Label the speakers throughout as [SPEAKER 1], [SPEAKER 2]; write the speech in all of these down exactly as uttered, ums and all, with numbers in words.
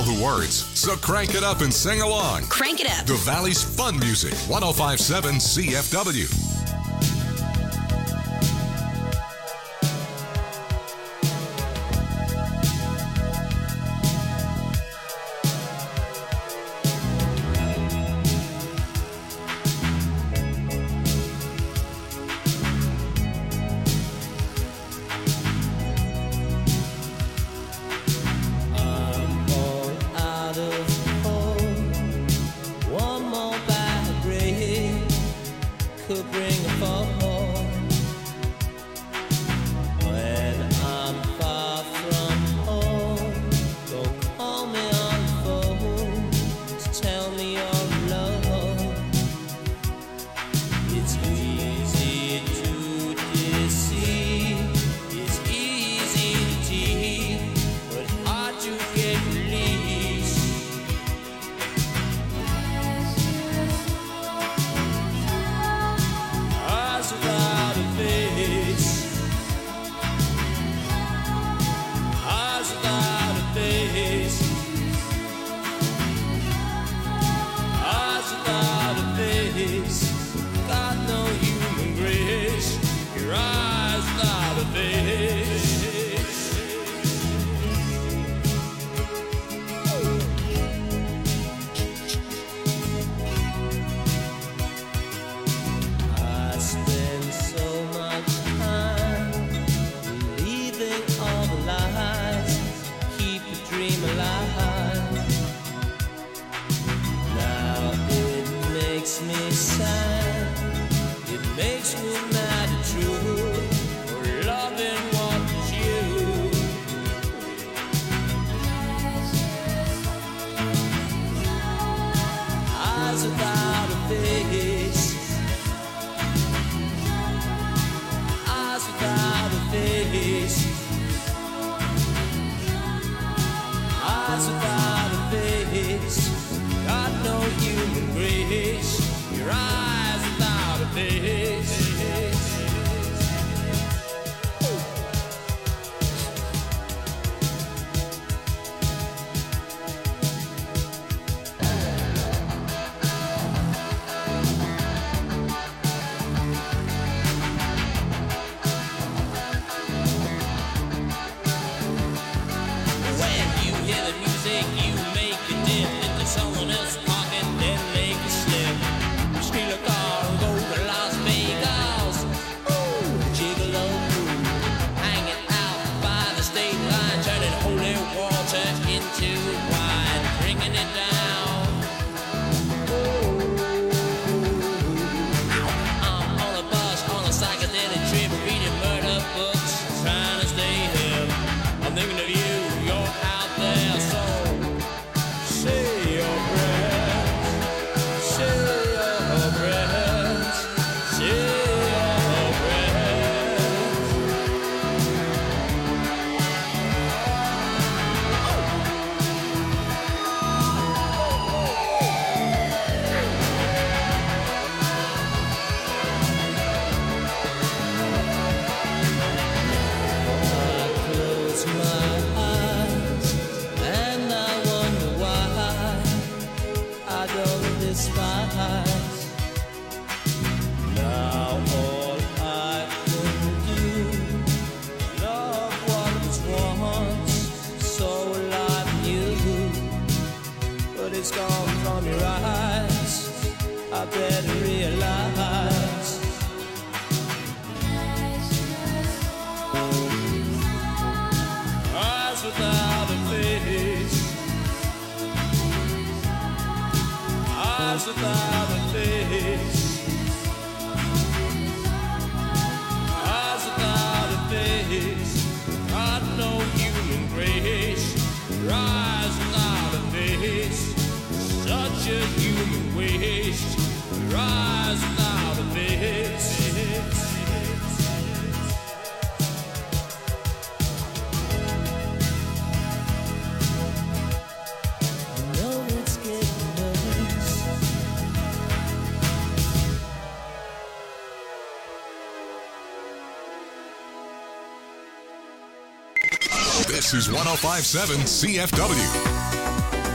[SPEAKER 1] the words, so crank it up and sing along.
[SPEAKER 2] Crank it up.
[SPEAKER 1] The Valley's fun music, one oh five point seven C F W. This is one oh five point seven C F W.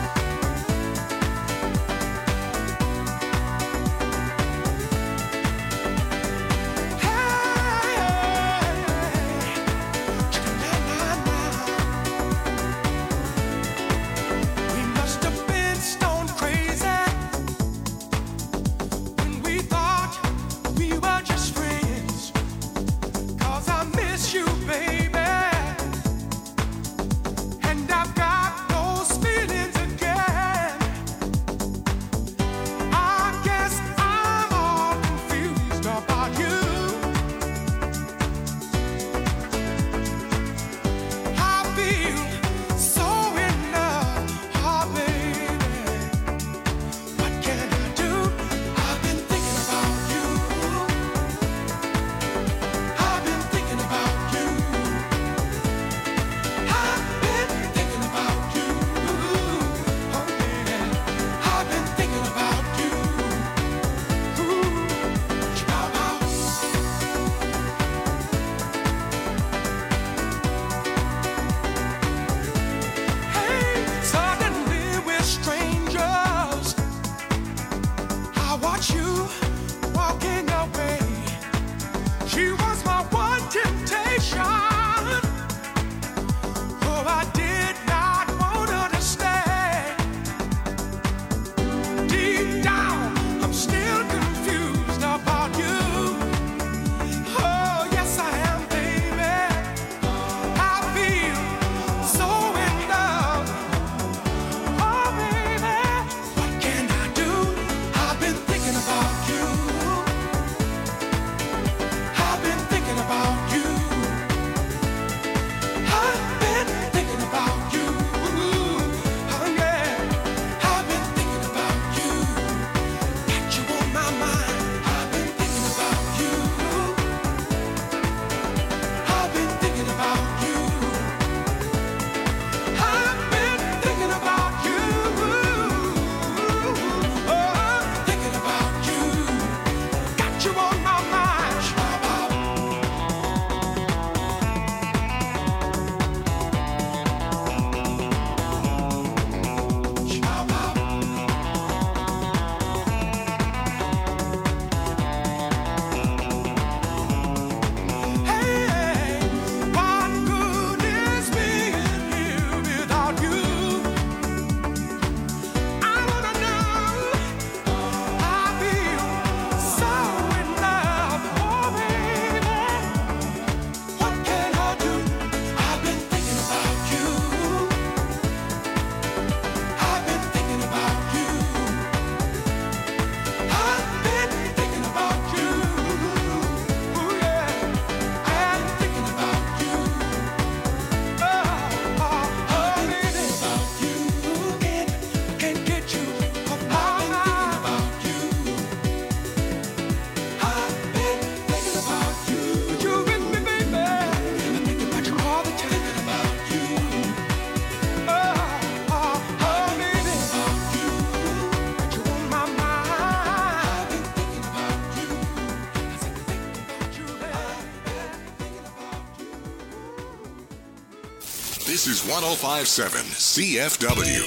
[SPEAKER 1] This is one oh five point seven C F W.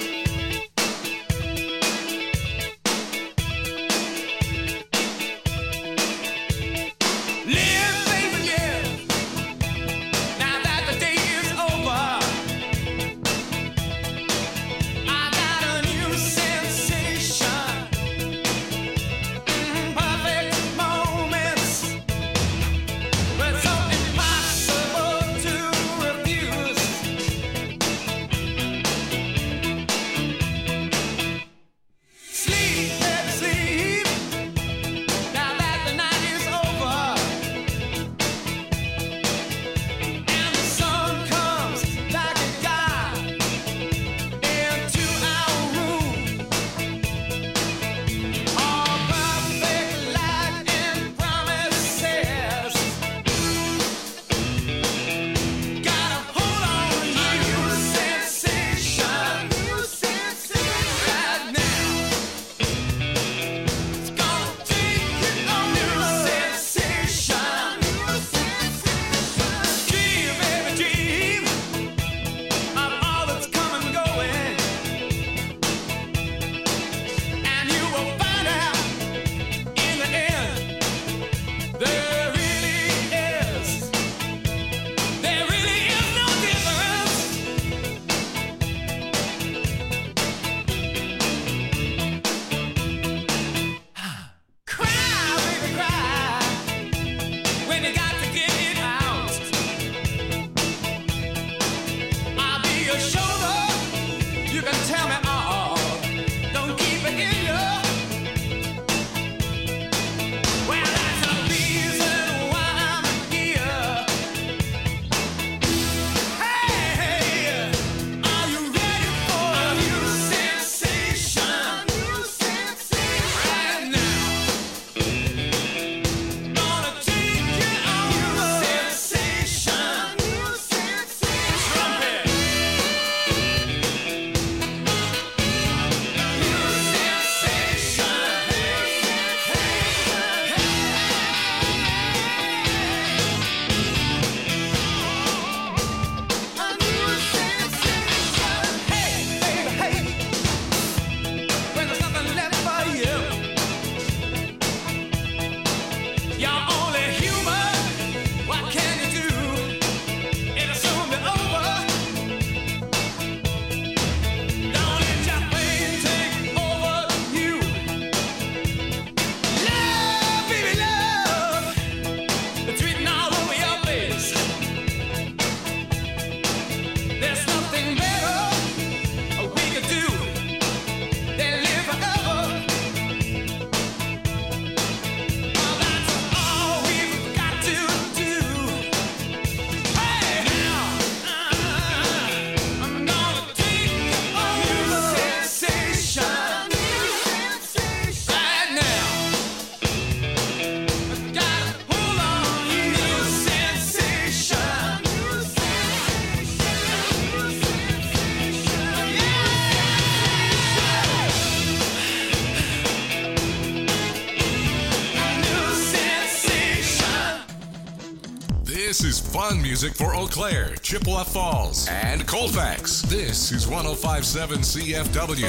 [SPEAKER 1] This is fun music for Eau Claire, Chippewa Falls, and Colfax. This is one oh five point seven C F W.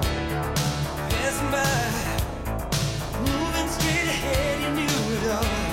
[SPEAKER 2] Moving straight ahead, you knew it all.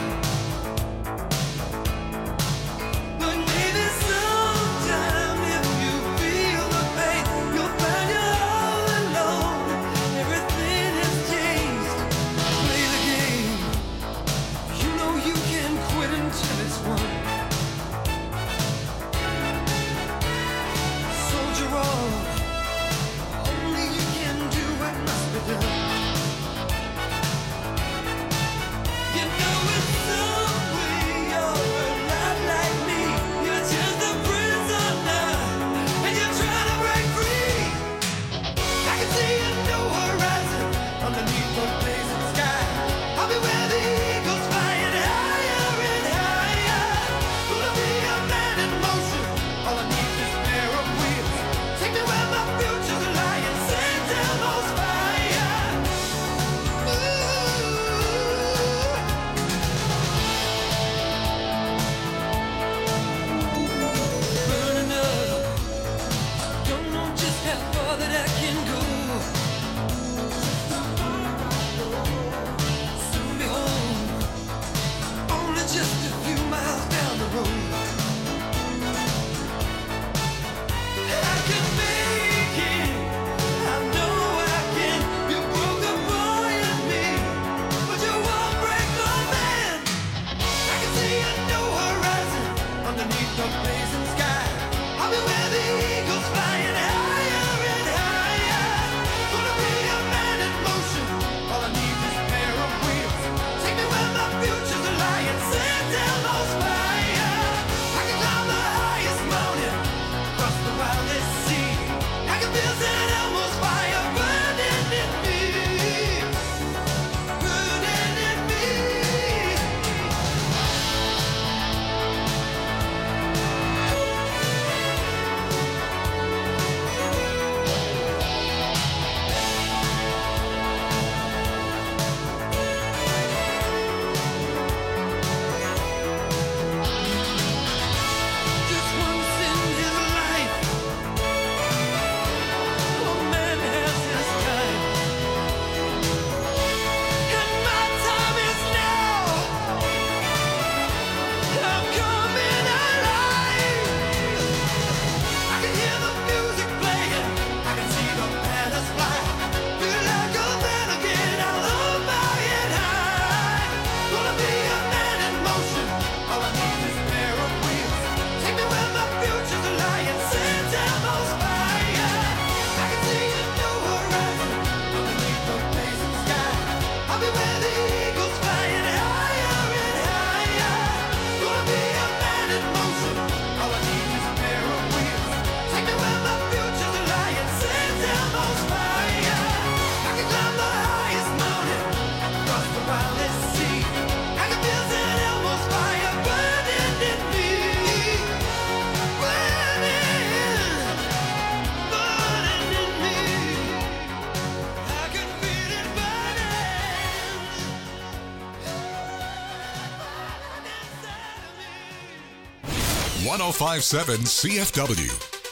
[SPEAKER 1] one oh five point seven C F W.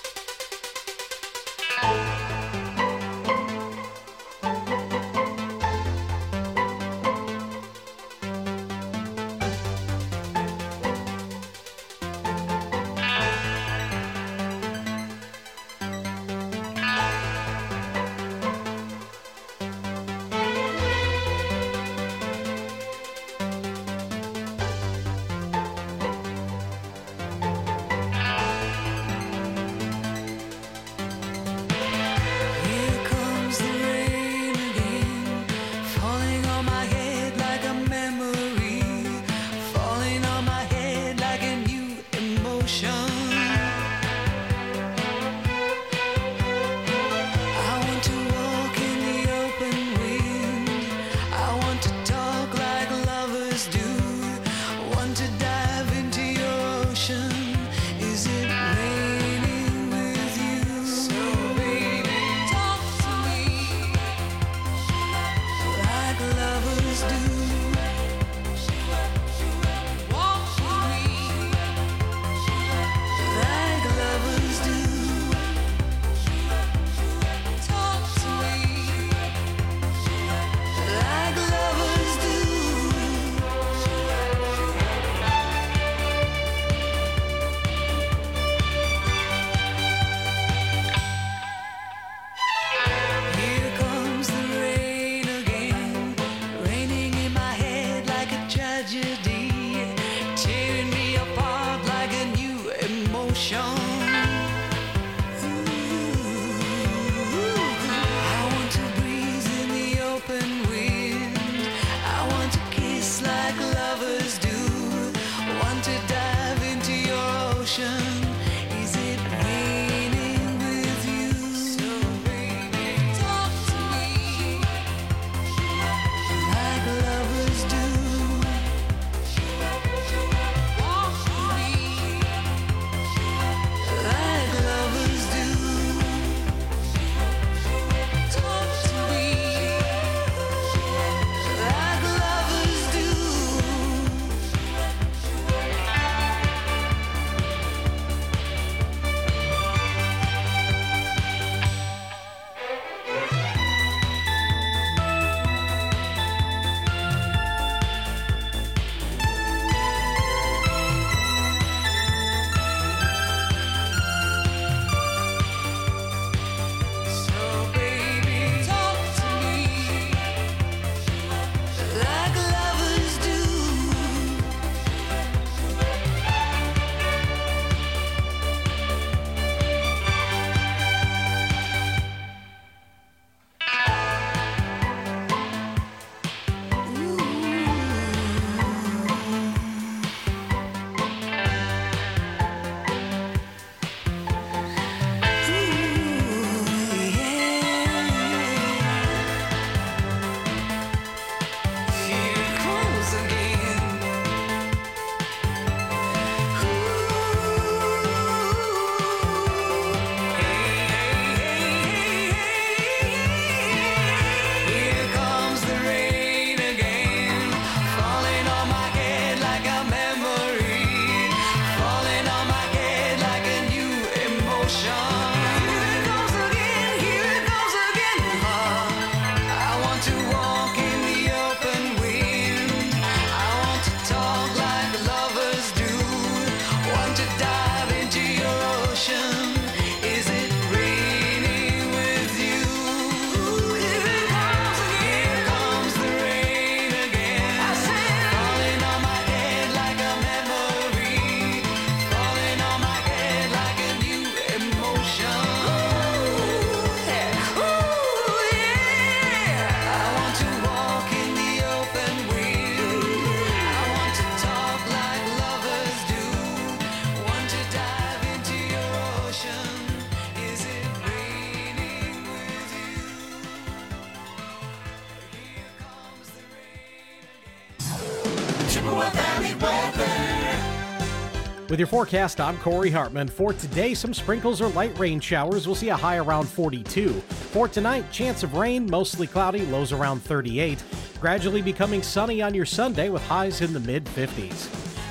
[SPEAKER 2] With your forecast, I'm Corey Hartman. For today, some sprinkles or light rain showers. We'll see a high around forty-two. For tonight, chance of rain, mostly cloudy, lows around thirty-eight. Gradually becoming sunny on your Sunday with highs in the mid fifties.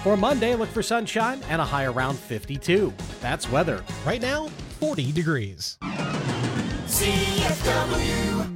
[SPEAKER 2] For Monday, look for sunshine and a high around fifty-two. That's weather.
[SPEAKER 3] Right now, forty degrees.
[SPEAKER 4] C F W.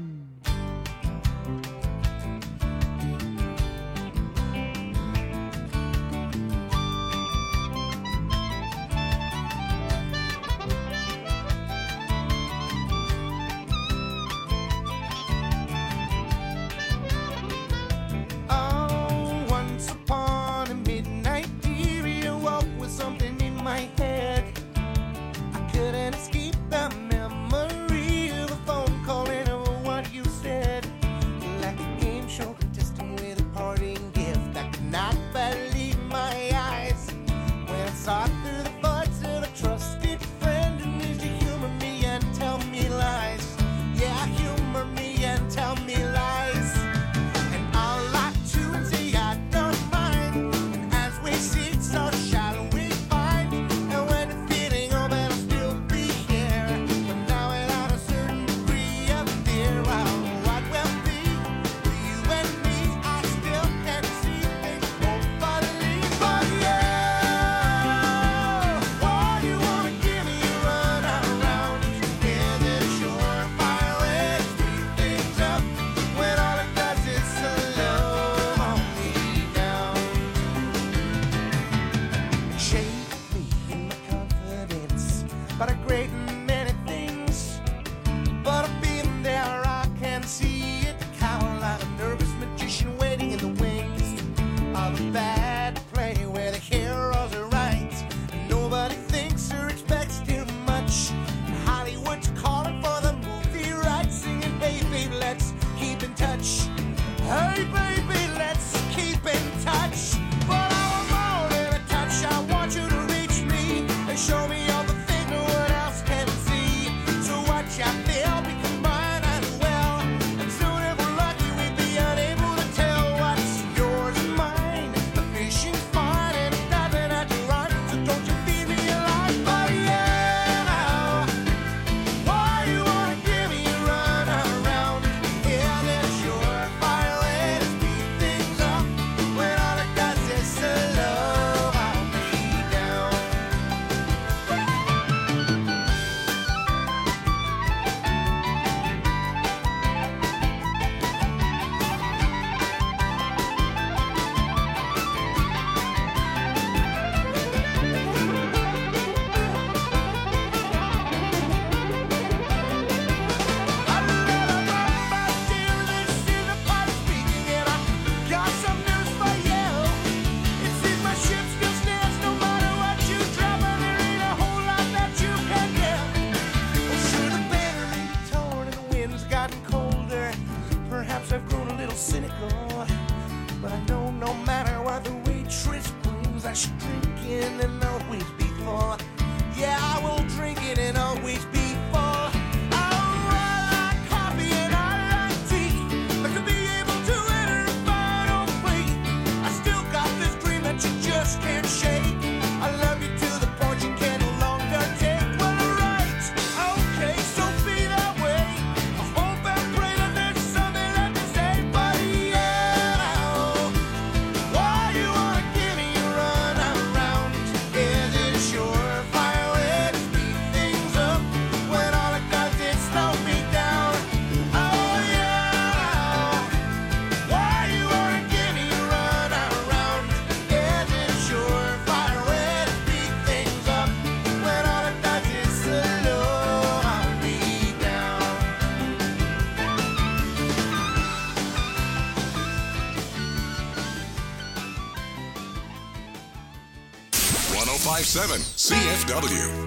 [SPEAKER 1] one oh five point seven C F W.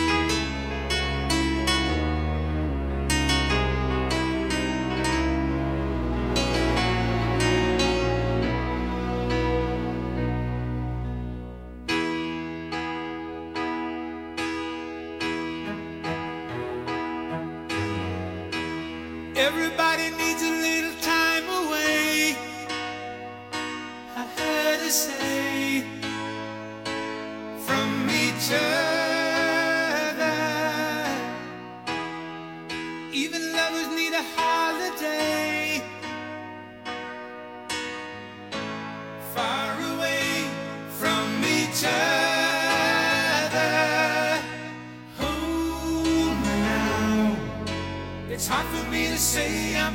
[SPEAKER 5] Everybody needs a little time away, I heard her say, from each other. Even lovers need a holiday, far away from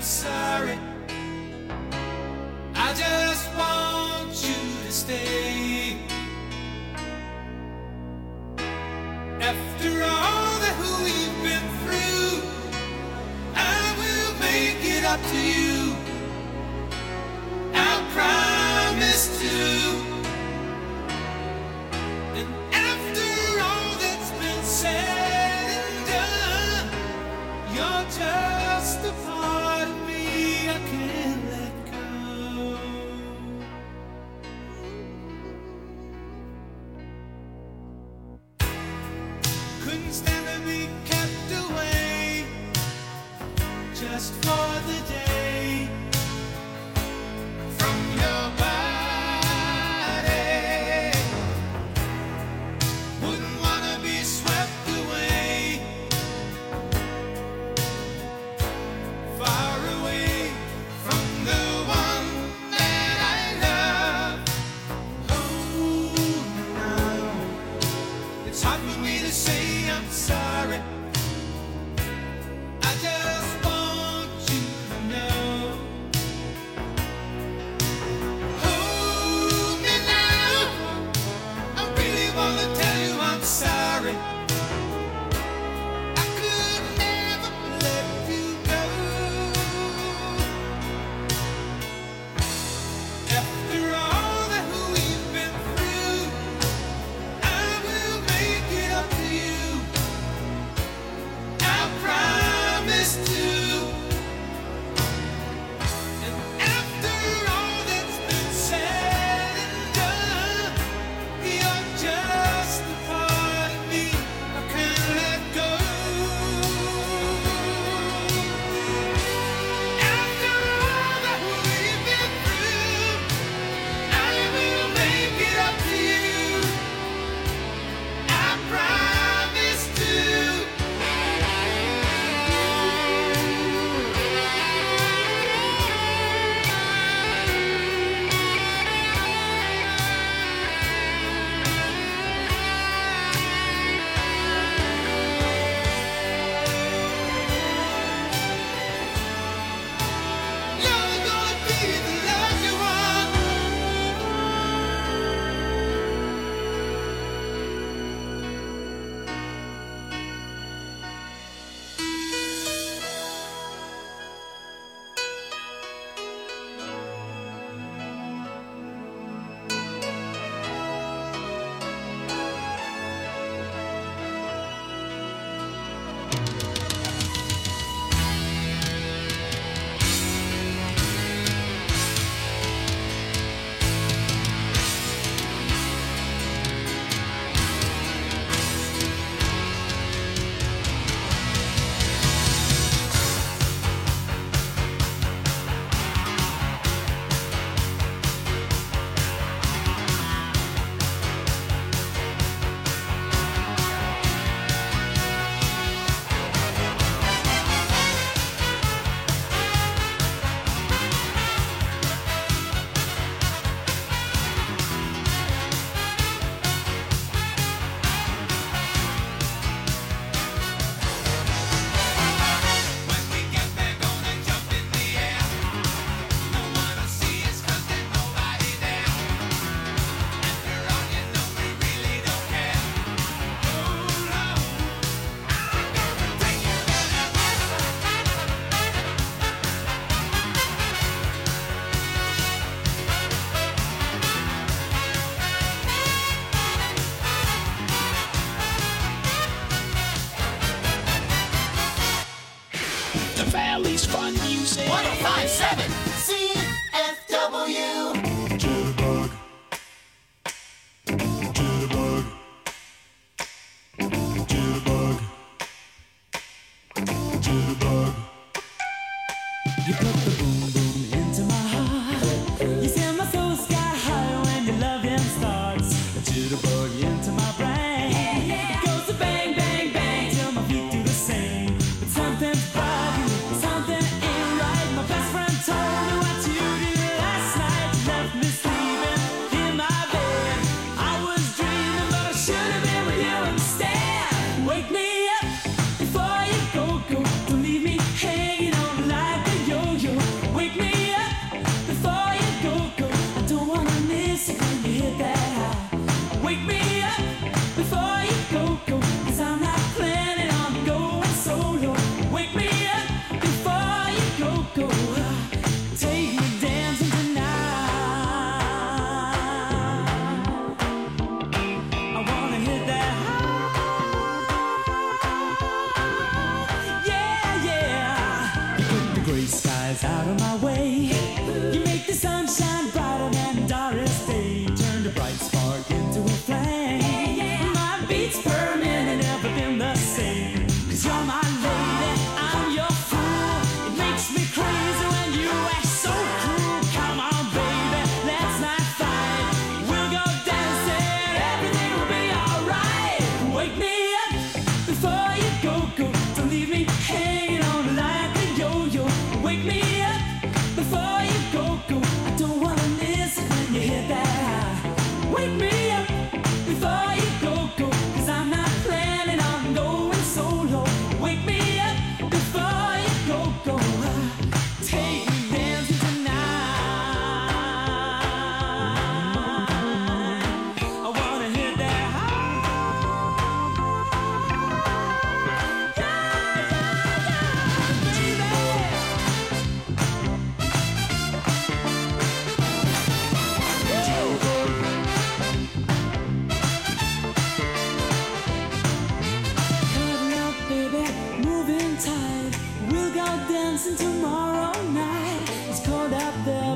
[SPEAKER 5] sorry. I just want you to stay. After all that we've been through, I will make it up to you. I promise to. And after all that's been said and done, you're just a part of me I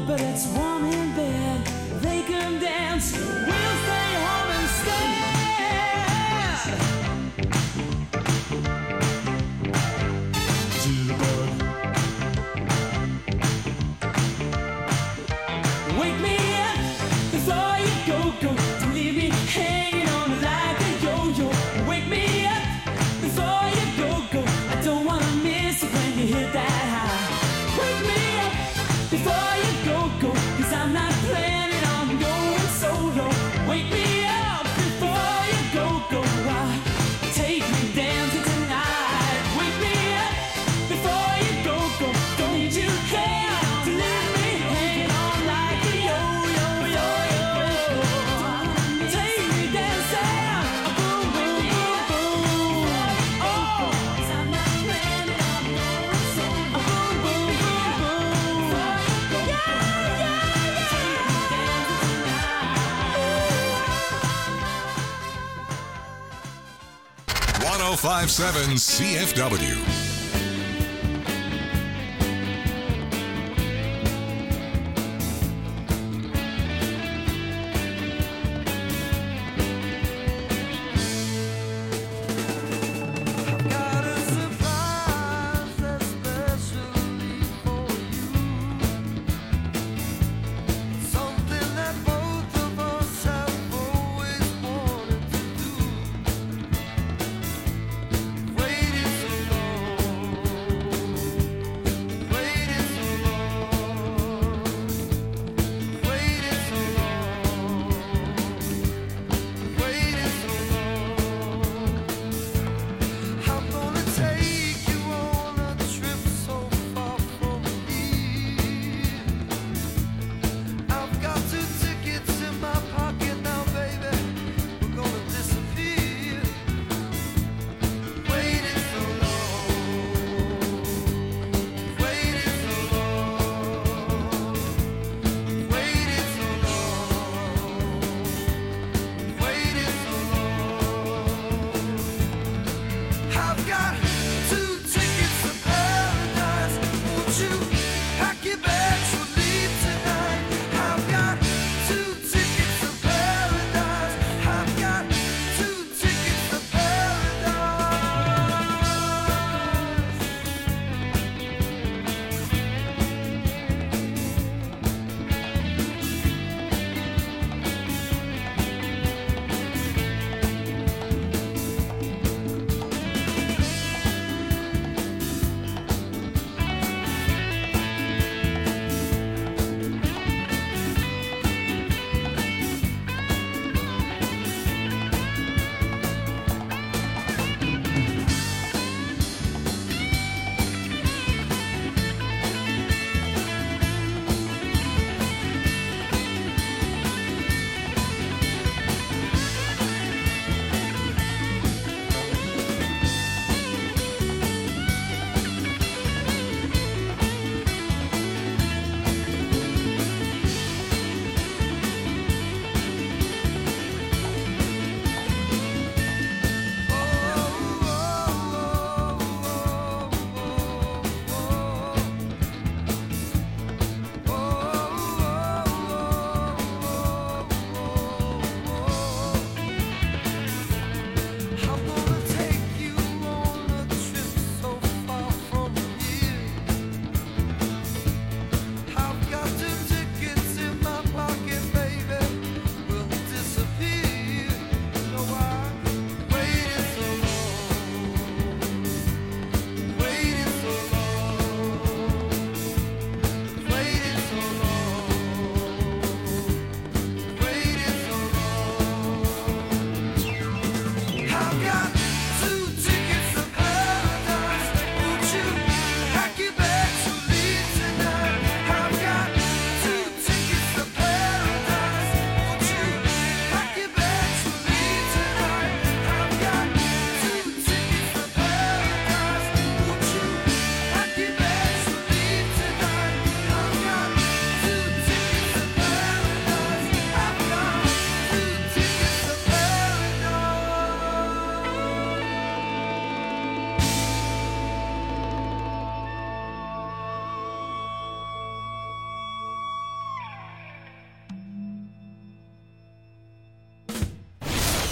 [SPEAKER 6] but it's warm in bed. They can dance, we'll stay home instead. Wake me up before you go, go. Don't leave me hanging on like a yo-yo. Wake me up before you go, go. I don't wanna miss it when you hit that high. Wake me up before you go, go. Cause I'm not planning on going solo. Wake me up before you go, go. Ah, take me dancing tonight. Wake me up before you go, go. Don't you care to leave me hanging on like a yo-yo, yo-yo. Take me dancing, boom, boom, boom, boom. Oh, 'cause I'm not planning on going solo. Boom, boom, boom, boom. Yeah, yeah, yeah. Take me dancing tonight.
[SPEAKER 1] one oh five point seven C F W.
[SPEAKER 7] Got a surprise especially for you. Something that both of us have always wanted to do. Waited so long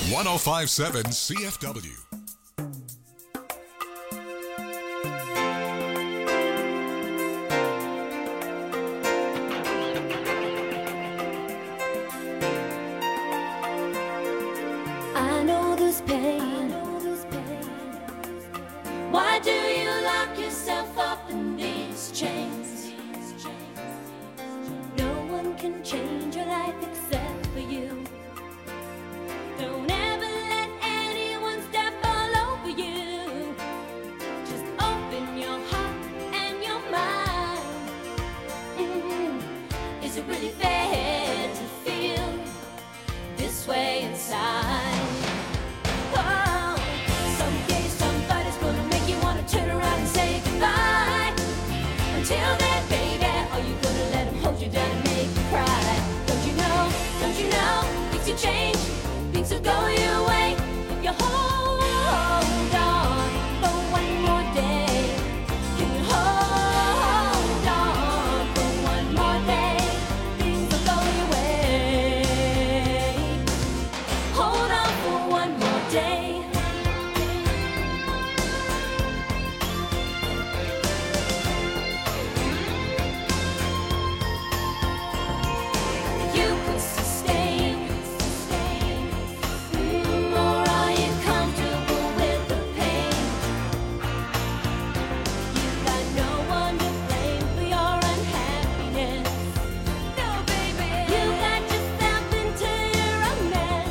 [SPEAKER 1] one oh five point seven C F W.
[SPEAKER 6] I know this pain. Why do you lock yourself up in these chains? No one can change your life except for you. Don't ever let anyone step all over you. Just open your heart and your mind. Mm. Is it really fair to feel this way inside? Oh, someday somebody's gonna make you wanna turn around and say goodbye. Until then, baby, are you gonna let him hold you down and make you cry? Don't you know, don't you know, things will change, things will go your way if you hold on for one more day. Can you hold on for one more day? Things will go your way. Hold on for one more day. You could sustain, mm, or are you comfortable with the pain? You got no one to blame for your unhappiness. No, baby, you got yourself into your own mess.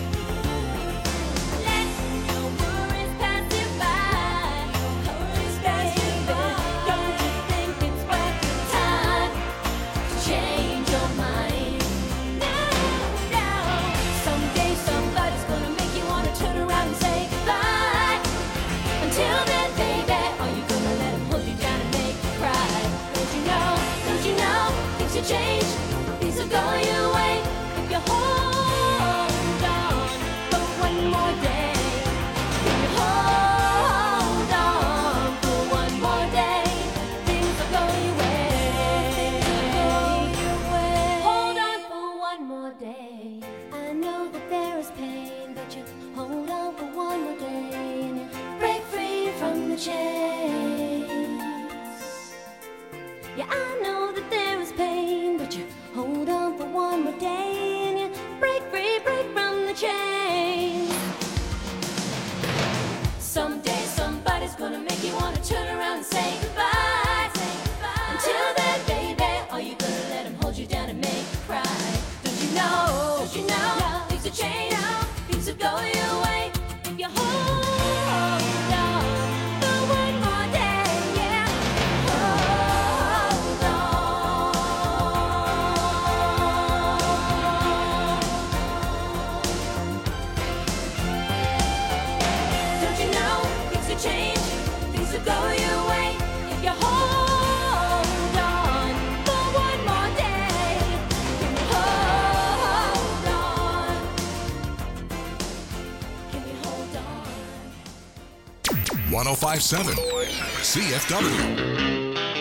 [SPEAKER 6] Let your worries pass you by. Worries pass you by. Don't you think it's worth your time to change your mind? No, no. Someday somebody's gonna make you wanna turn around and say goodbye. Until then, baby, are you gonna let him hold you down and make you cry? Don't you know, don't you know, things will change, things will go your way if you hold on for one more day. If you hold on for one more day, things will go your way. Hold on for one more day. I know that there is pain, but you hold on for one more day and you break free from the chains. Yeah, I know that there is pain, but you hold on for one more day and you break free, break from the chains. Someday somebody's gonna make you wanna turn around and say goodbye. Until then, baby, are you gonna let him hold you down and make you cry? Don't you know, don't you know, things will change, things will go your way if you hold on for one more day, yeah. Hold on. Don't you know, things will change, things will go your way if you hold on for one more day. Can you hold on? Can you hold on?
[SPEAKER 1] one oh five point seven C F W.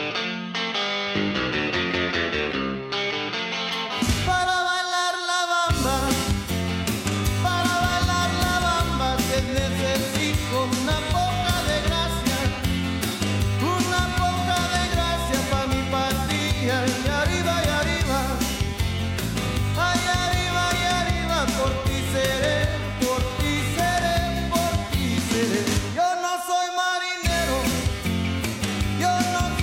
[SPEAKER 7] Para bailar la bamba, para bailar la bamba que necesito una poca de gracia, una poca de gracia pa' mi patilla. Y arriba y arriba, ay arriba y arriba, por ti seré, por ti seré, por ti seré. Yo no soy marinero, yo no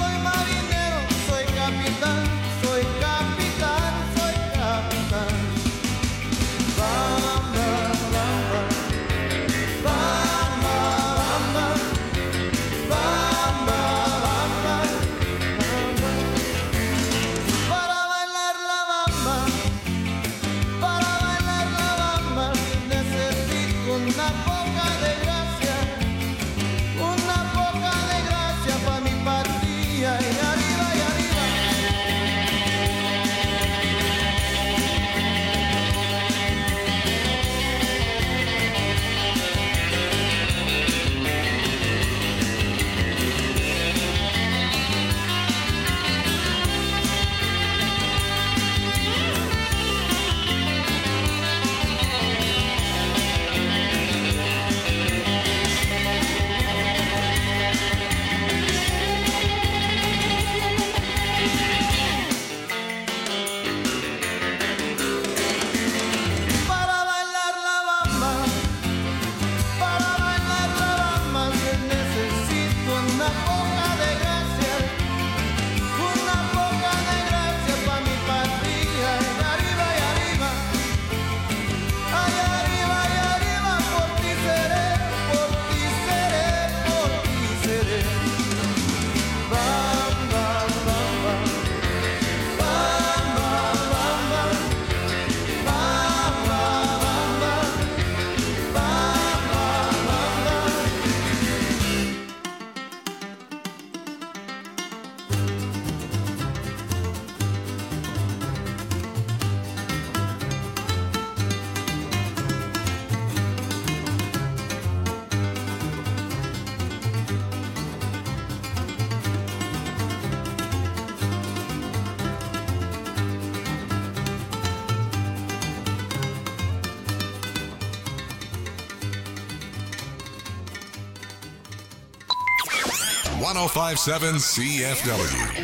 [SPEAKER 1] one oh five point seven C F W.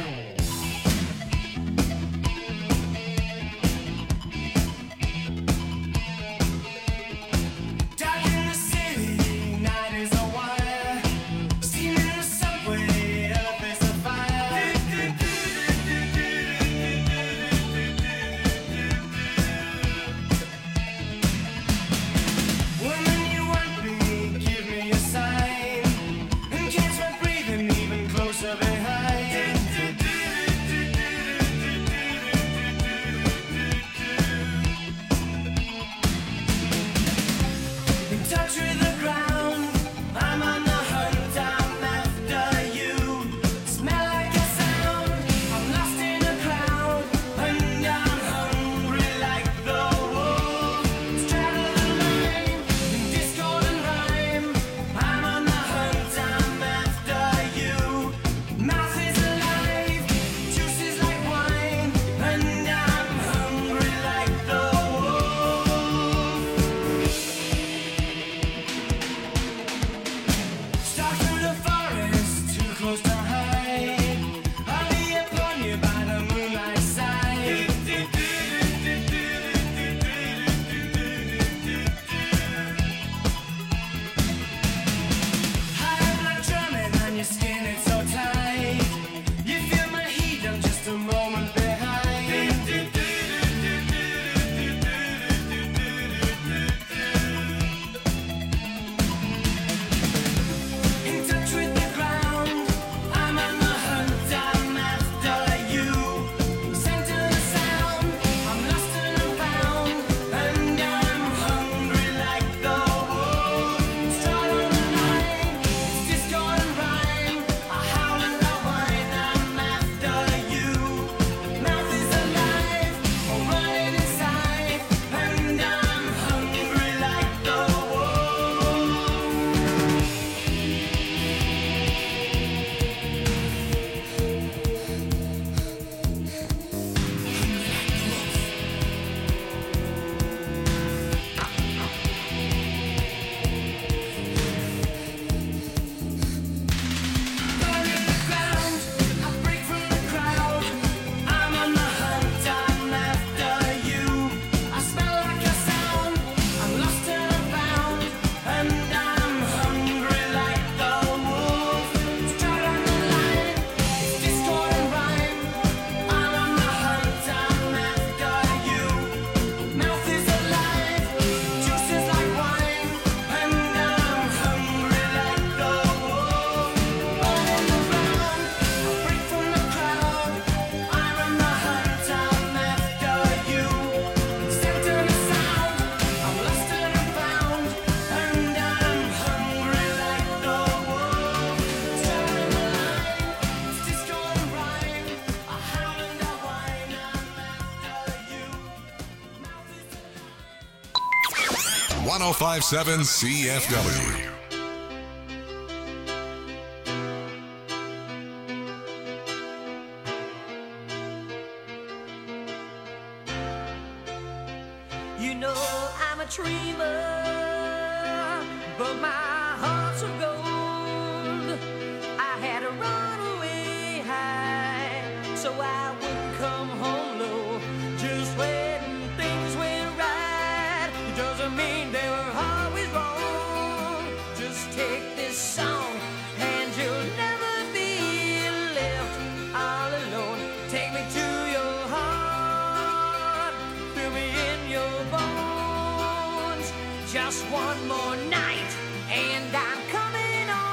[SPEAKER 1] one oh five point seven C F W.
[SPEAKER 6] You know I'm a dreamer, but my heart's of gold. I had to run away high, so I wouldn't come home low. Just when things went right, it doesn't mean they were always wrong. Just take this song, and you'll never be left all alone. Take me to your heart, feel me in your bones. Just one more night, and I'm coming on.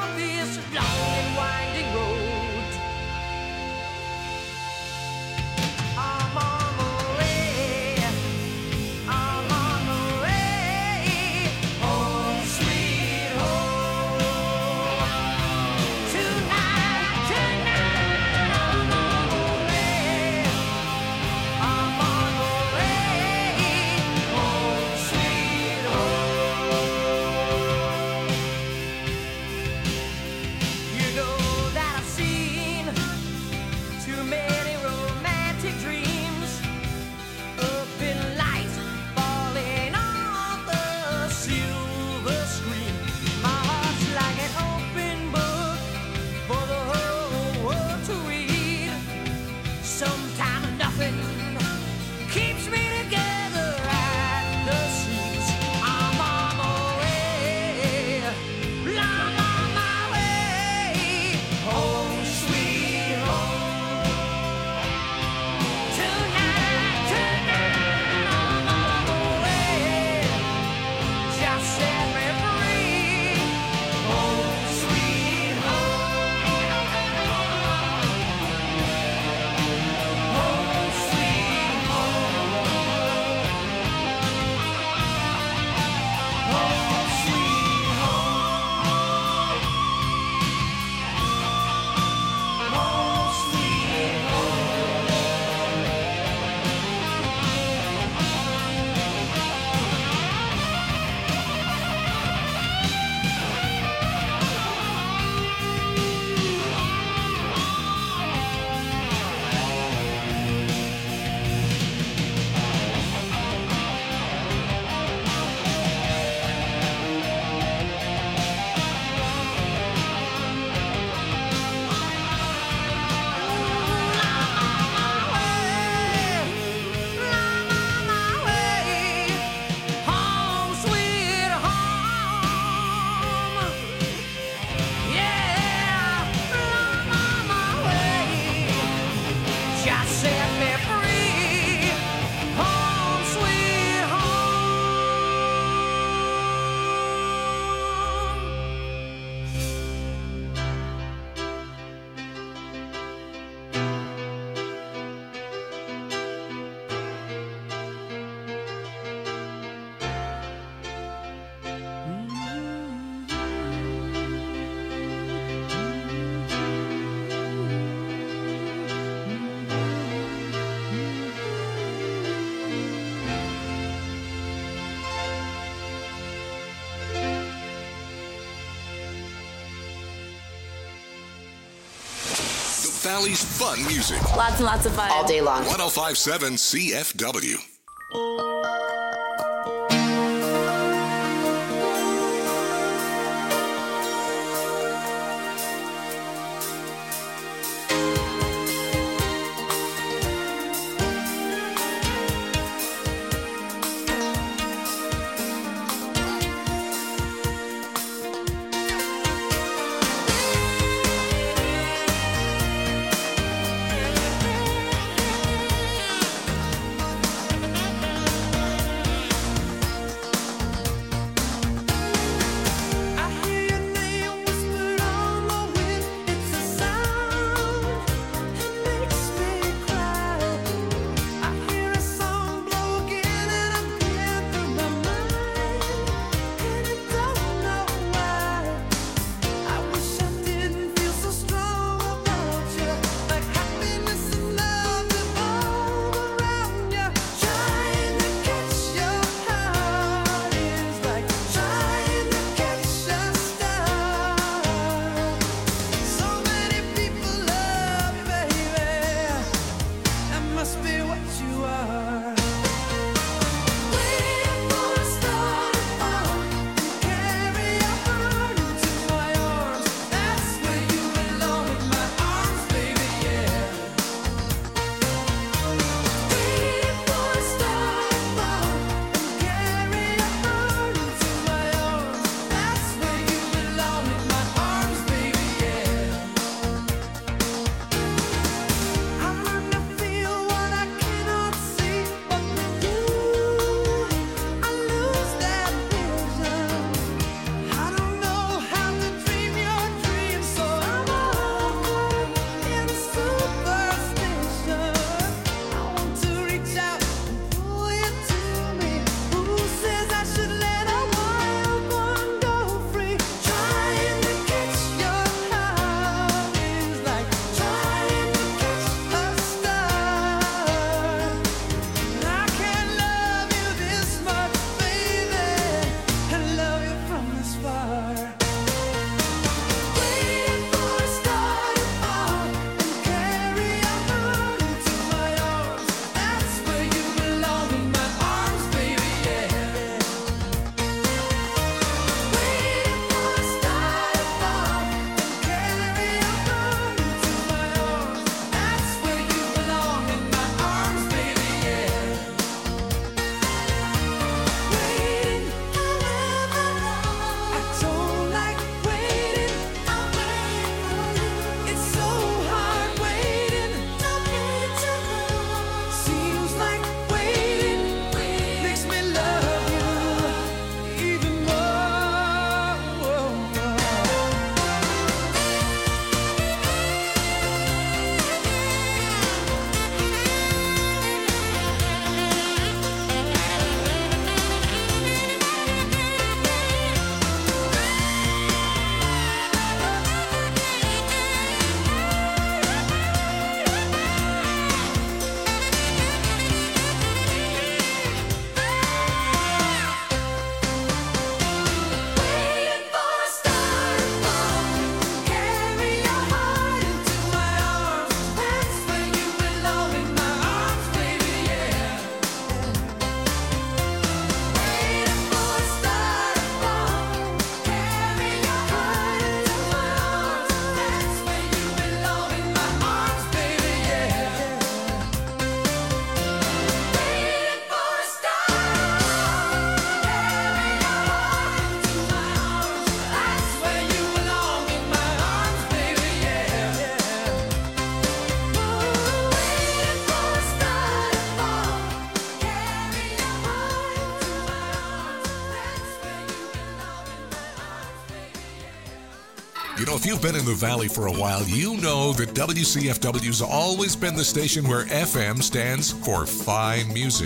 [SPEAKER 1] Valley's fun music.
[SPEAKER 8] Lots and lots of fun. All day long.
[SPEAKER 1] one oh five point seven C F W. You know, if you've been in the Valley for a while, you know that W C F W's always been the station where F M stands for fine music.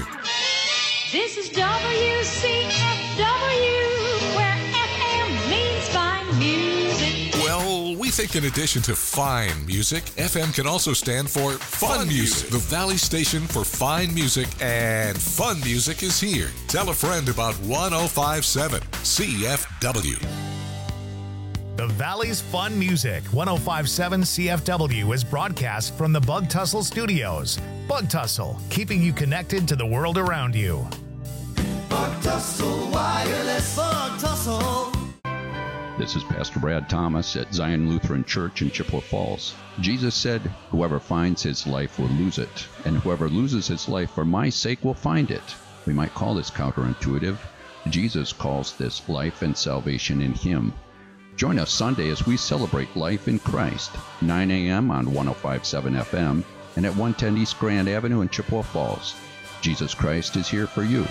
[SPEAKER 6] This is W C F W, where F M means fine music.
[SPEAKER 1] Well, we think in addition to fine music, F M can also stand for fun, fun music. music. The Valley station for fine music and fun music is here. Tell a friend about one oh five point seven C F W.
[SPEAKER 9] The Valley's Fun Music, one oh five point seven C F W, is broadcast from the Bug Tussle Studios. Bug Tussle, keeping you connected to the world around you.
[SPEAKER 4] Bug Tussle Wireless. Bug Tussle.
[SPEAKER 10] This is Pastor Brad Thomas at Zion Lutheran Church in Chippewa Falls. Jesus said, "Whoever finds his life will lose it, and whoever loses his life for my sake will find it." We might call this counterintuitive. Jesus calls this life and salvation in him. Join us Sunday as we celebrate life in Christ, nine a.m. on one oh five point seven F M and at one ten East Grand Avenue in Chippewa Falls. Jesus Christ is here for you.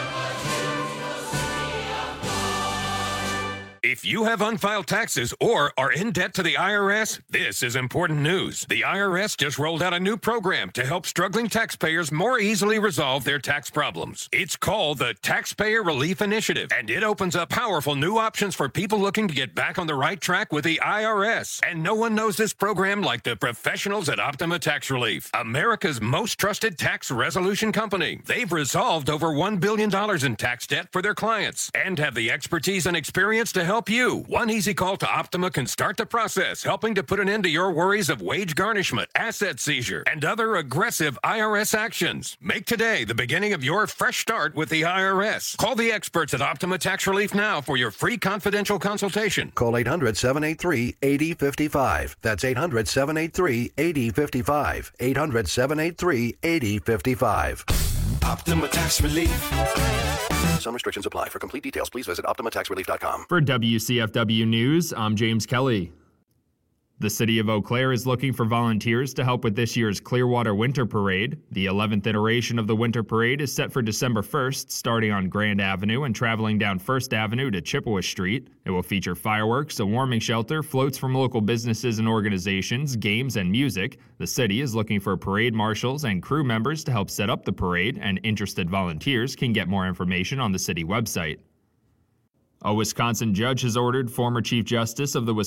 [SPEAKER 11] If you have unfiled taxes or are in debt to the I R S, this is important news. The I R S just rolled out a new program to help struggling taxpayers more easily resolve their tax problems. It's called the Taxpayer Relief Initiative, and it opens up powerful new options for people looking to get back on the right track with the I R S. And no one knows this program like the professionals at Optima Tax Relief, America's most trusted tax resolution company. They've resolved over one billion dollars in tax debt for their clients and have the expertise and experience to help you. One easy call to Optima can start the process, helping to put an end to your worries of wage garnishment, asset seizure, and other aggressive I R S actions. Make today the beginning of your fresh start with the I R S. Call the experts at Optima Tax Relief now for your free confidential consultation.
[SPEAKER 12] Call eight hundred, seven eight three, eight oh five five. That's eight hundred, seven eight three, eight oh five five. eight hundred, seven eight three, eight oh five five.
[SPEAKER 4] Optima Tax Relief.
[SPEAKER 12] Some restrictions apply. For complete details, please visit optima tax relief dot com.
[SPEAKER 13] For W C F W News, I'm James Kelly. The City of Eau Claire is looking for volunteers to help with this year's Clearwater Winter Parade. The eleventh iteration of the Winter Parade is set for December first, starting on Grand Avenue and traveling down First Avenue to Chippewa Street. It will feature fireworks, a warming shelter, floats from local businesses and organizations, games, and music. The city is looking for parade marshals and crew members to help set up the parade, and interested volunteers can get more information on the city website. A Wisconsin judge has ordered former Chief Justice of the Wisconsin